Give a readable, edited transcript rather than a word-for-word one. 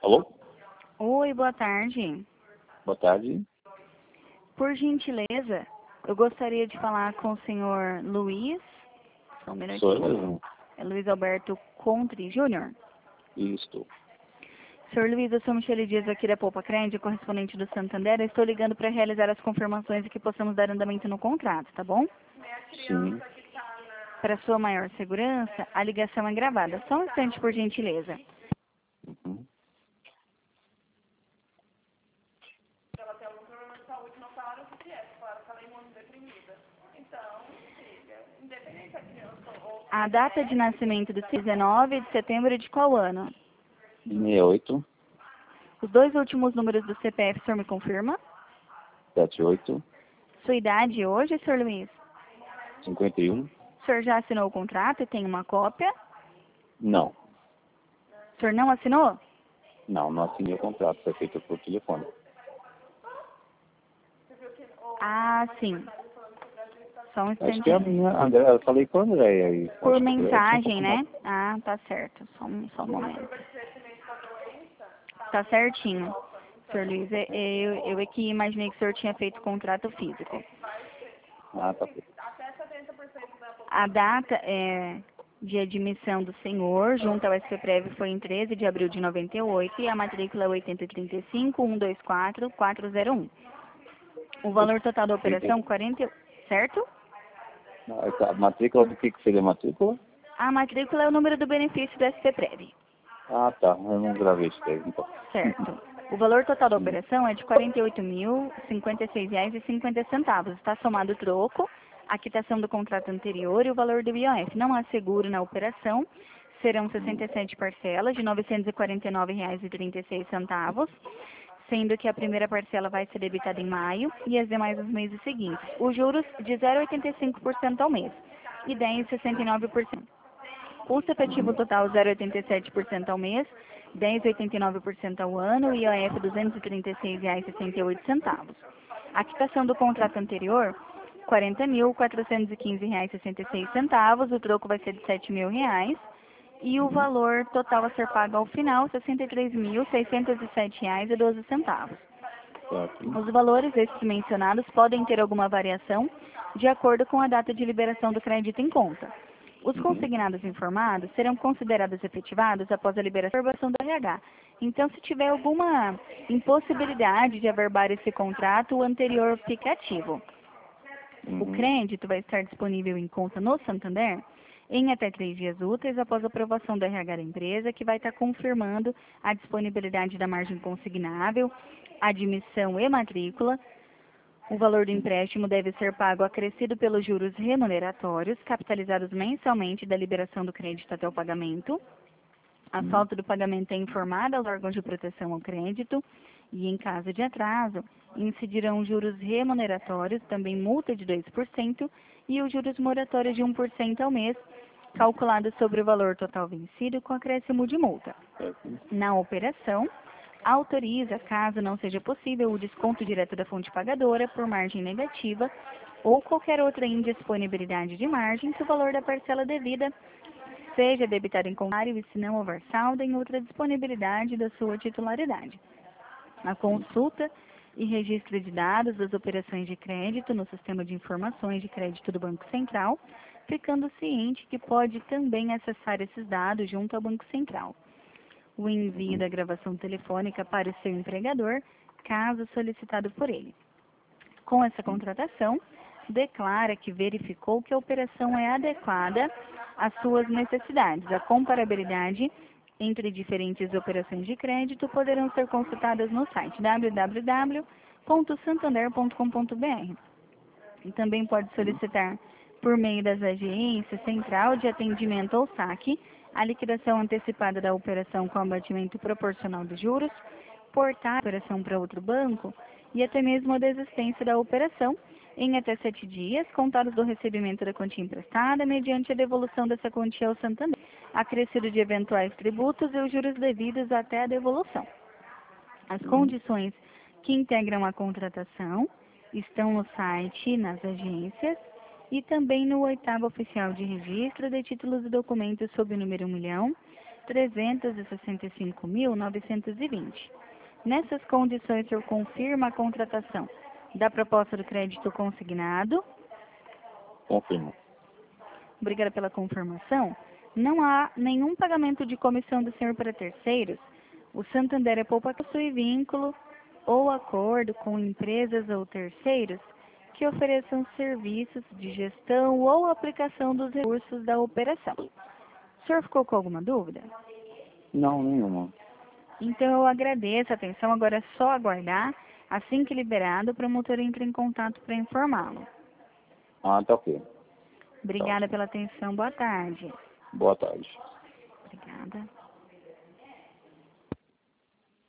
Alô? Oi, boa tarde. Boa tarde. Por gentileza, eu gostaria de falar com o senhor Luiz. Só um Sou eu minutinho. mesmo. É Luiz Alberto Contri Júnior. Isto. Senhor Luiz, eu sou Michele Dias aqui da Poupa Crédito, correspondente do Santander. Eu estou ligando para realizar as confirmações e que possamos dar andamento no contrato, tá bom? Sim. Para sua maior segurança, a ligação é gravada. Só um instante, por gentileza. Uhum. A data de nascimento do 19 de setembro de qual ano? 68, Os dois últimos números do CPF, o senhor me confirma? 78, Sua idade hoje, senhor Luiz? 51. O senhor já assinou o contrato e tem uma cópia? Não. O senhor não assinou? Não assinei o contrato. Foi feito por telefone. Ah, sim. Só um Acho que a instantinho. minha, André, eu falei com a Andréia aí. Por Acho que eu tinha mensagem, né? confirmado. Ah, tá certo. Só um momento. Tá certinho, senhor Luiz. Eu é que imaginei que o senhor tinha feito contrato físico. Ah, tá feito. A data de admissão do senhor junto ao SPPREV foi em 13 de abril de 98 e a matrícula é 803540401. O valor total da operação, 40, certo? A matrícula do que seria a matrícula? A matrícula é o número do benefício do SPPREV, Ah, tá. Eu não gravei isso daí, então. certo? O valor total da Sim. operação é de R$ 48.056,50. Está somado o troco, a quitação do contrato anterior e o valor do IOF. Não há seguro na operação. Serão 67 parcelas de R$ 949,36, sendo que a primeira parcela vai ser debitada em maio e as demais nos meses seguintes. Os juros de 0,85% ao mês e 10,69%. Custo efetivo total 0,87% ao mês, 10,89% ao ano e IOF R$ 236,68. A quitação do contrato anterior, R$ 40.415,66. O troco vai ser de R$ 7.000. E o valor total a ser pago ao final, R$ 63.607,12. Certo. Os valores esses mencionados podem ter alguma variação de acordo com a data de liberação do crédito em conta. Os Uhum. consignados informados serão considerados efetivados após a liberação do RH. Então, se tiver alguma impossibilidade de averbar esse contrato, o anterior fica ativo. O Uhum. crédito vai estar disponível em conta no Santander em até 3 dias úteis após a aprovação do RH da empresa, que vai estar confirmando a disponibilidade da margem consignável, admissão e matrícula. O valor do empréstimo deve ser pago acrescido pelos juros remuneratórios, capitalizados mensalmente da liberação do crédito até o pagamento. A falta do pagamento é informada aos órgãos de proteção ao crédito e, em caso de atraso, incidirão juros remuneratórios, também multa de 2% e os juros moratórios de 1% ao mês, calculados sobre o valor total vencido com acréscimo de multa. Certo. Na operação, autoriza, caso não seja possível, o desconto direto da fonte pagadora por margem negativa ou qualquer outra indisponibilidade de margem que o valor da parcela devida seja debitado em contrário e se não houver saldo em outra disponibilidade da sua titularidade. A consulta e registro de dados das operações de crédito no sistema de informações de crédito do Banco Central, ficando ciente que pode também acessar esses dados junto ao Banco Central. O envio da gravação telefônica para o seu empregador, caso solicitado por ele. Com essa contratação, declara que verificou que a operação é adequada às suas necessidades. A comparabilidade entre diferentes operações de crédito poderão ser consultadas no site www.santander.com.br. E também pode solicitar, por meio das agências, central de atendimento ou saque, a liquidação antecipada da operação com abatimento proporcional dos juros, portar a operação para outro banco e até mesmo a desistência da operação em até 7 dias, contados do recebimento da quantia emprestada, mediante a devolução dessa quantia ao Santander, acrescido de eventuais tributos e os juros devidos até a devolução. As condições que integram a contratação estão no site, nas agências e também no 8º Oficial de Registro de Títulos e Documentos sob o número 1.000, R$ 365.920. Nessas condições, o senhor confirma a contratação da proposta do crédito consignado? Confirmo. Obrigada pela confirmação. Não há nenhum pagamento de comissão do senhor para terceiros. O Santander é poupa possui vínculo ou acordo com empresas ou terceiros que ofereçam serviços de gestão ou aplicação dos recursos da operação. O senhor ficou com alguma dúvida? Não, nenhuma. Então eu agradeço a atenção. Agora é só aguardar. Assim que liberado, o promotor entra em contato para informá-lo. Ah, tá ok. Obrigada pela atenção. Boa tarde. Boa tarde. Obrigada.